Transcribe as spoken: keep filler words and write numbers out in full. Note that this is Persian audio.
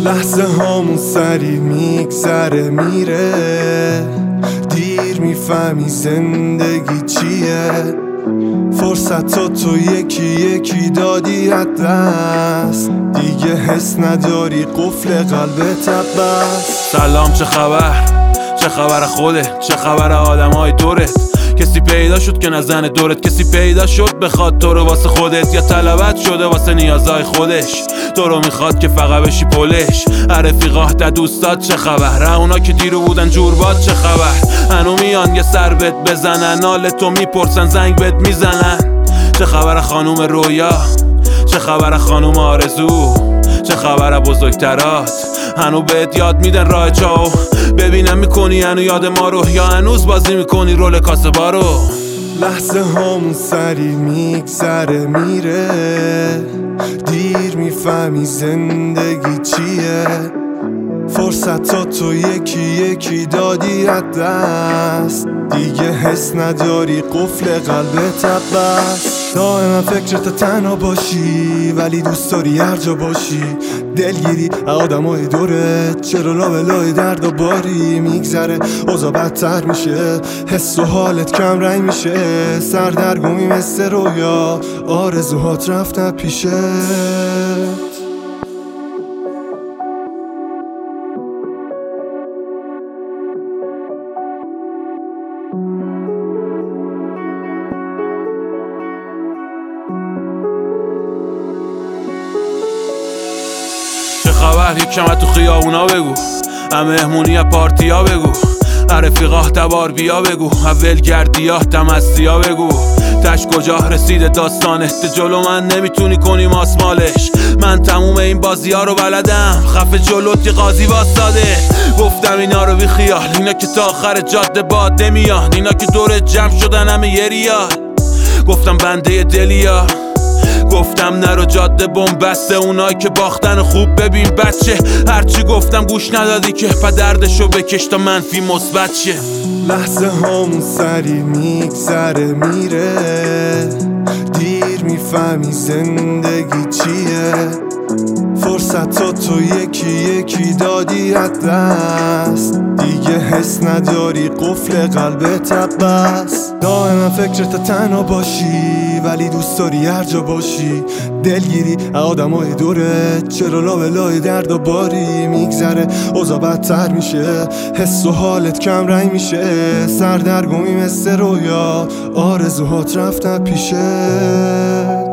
لحظه هامون سری میگذره میره، دیر میفهمی زندگی چیه. فرصت تو تو یکی یکی دادی از دست، دیگه حس نداری قفل قلبت بس. سلام چه خبر؟ چه خبر خودت؟ چه خبر آدم های دورت؟ کسی پیدا شد که نزن دورت؟ کسی پیدا شد بخواد تو رو واسه خودت، یا طلبت شده واسه نیازهای خودش؟ تو رو میخواد که فقط بشی پلش. رفیقاه تا دوستات چه خبر؟ اونا که دیرو بودن جوربات چه خبر؟ هنو میان یه سر بهت بزنن، حال تو میپرسن زنگ بهت میزنن. چه خبر خانوم رویا؟ چه خبر خانوم آرزو؟ چه خبر بزرگترات؟ هنو بهت یاد میدن راه چاو، ببینم میکنی هنو یاد ما رو، یا هنوز بازی میکنی رول کاسبا رو؟ لحظه هامون سری میگذره میره، دیر میفهمی زندگی چیه. فرصت تو تو یکی یکی دادی از دست، دیگه حس نداری قفل قلبت بس. دائما فکرت تنها باشی ولی دوست داری هر جا باشی، دلگیری آدمای دورت چرا لابلای درد و باری. میگذره اوضاع بدتر میشه، حس و حالت کم رنگ میشه، سردرگمی مثل رویا، آرزوهات رفتن پیشت. چه خبر؟ یکم تو خیابونا بگو، مهمونی پارتی ها بگو، رفیقاه تبار بیا بگو، اول گردیاه تمسیا بگو. تش کجا رسیده داستانه؟ ده جلو من نمیتونی کنی ماسمالش. من تموم این بازی ها رو بلدم، خفه جلوت یه قاضی واساده. گفتم اینا رو بی خیال، اینا که تا آخر جاده باد نمیان، اینا که دور جمع شدن همه یه ریال. گفتم بنده دلیا، گفتم نرو جاده بنبسته، اونایی که باختن خوب ببین بچه. هرچی گفتم گوش ندادی که پا دردشو بکش تا منفی مثبت شه. لحظه هامون سری میگذره میره، دیر میفهمی زندگی چیه. فرصت تو تو یکی یکی دادی از دست، دیگه حس نداری قفل قلبت بس. دائما فکرت تنها باشی ولی دوست داری هر جا باشی، دلگیری آدمای دورت چرا لابلای درد و باری. میگذره اوضاع بدتر میشه، حس و حالت کم رنگ میشه، سردرگمی مثل رویا، آرزوهات رفتن پیشت.